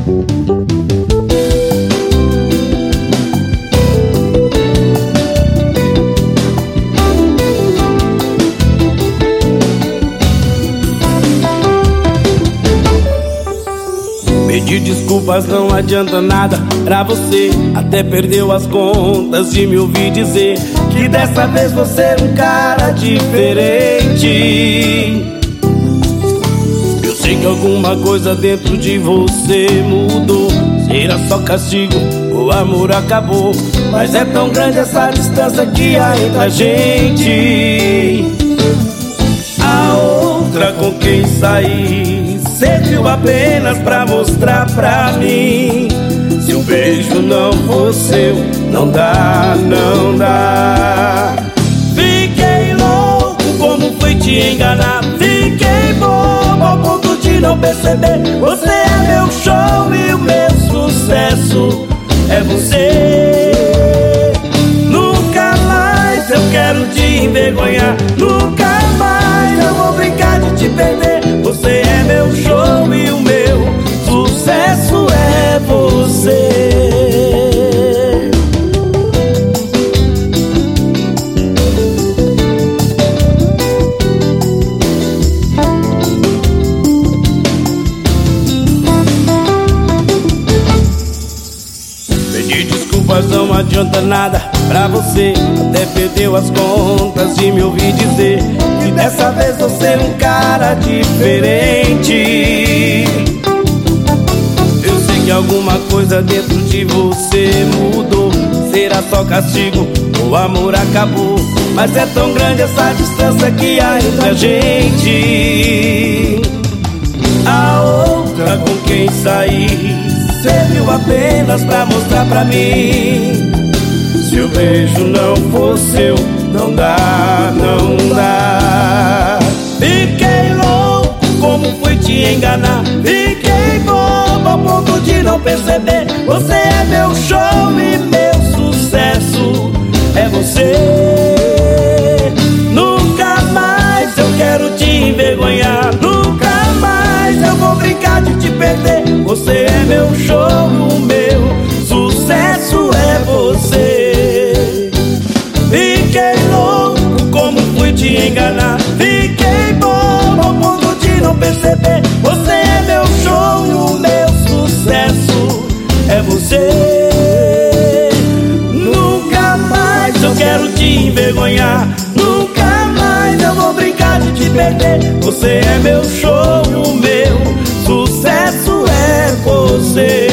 Pedir desculpas não adianta nada pra você. Até perdeu as contas de me ouvir dizer que dessa vez você é um cara diferente. Eu sei que alguma coisa dentro de você mudou. Será só castigo, o amor acabou. Mas é tão grande essa distância que há entre a gente. A outra com quem saí serviu apenas pra mostrar pra mim. Se o beijo não for seu, não dá, não dá. Fiquei louco, como fui te enganar. Fiquei bobo ao ponto de não perceber. Você é meu show e o meu sucesso é você. Nunca mais eu quero te envergonhar. Nunca mais eu vou brincar de te perder. Você é meu show e o meu sucesso é você. Pedir desculpas não adianta nada pra você. Até perdeu as contas de me ouvir dizer que dessa vez você é um cara diferente. Eu sei que alguma coisa dentro de você mudou. Será só castigo, o amor acabou. Mas é tão grande essa distância que há entre a gente. A outra com quem saí serviu apenas pra mostrar pra mim. Se o beijo não for seu, não dá, não dá. Fiquei louco, como fui te enganar. Fiquei bobo ao ponto de não perceber. Você é meu show e meu sucesso é você. Nunca mais eu quero te envergonhar. Nunca mais eu vou brincar de te perder. Você é meu show, o meu sucesso é você. Fiquei louco, como fui te enganar. Fiquei bobo ao ponto de não perceber. Você é meu show e o meu sucesso é você. Nunca mais eu quero te envergonhar. Nunca mais eu vou brincar de te perder. Você é meu show e o meu sucesso é você.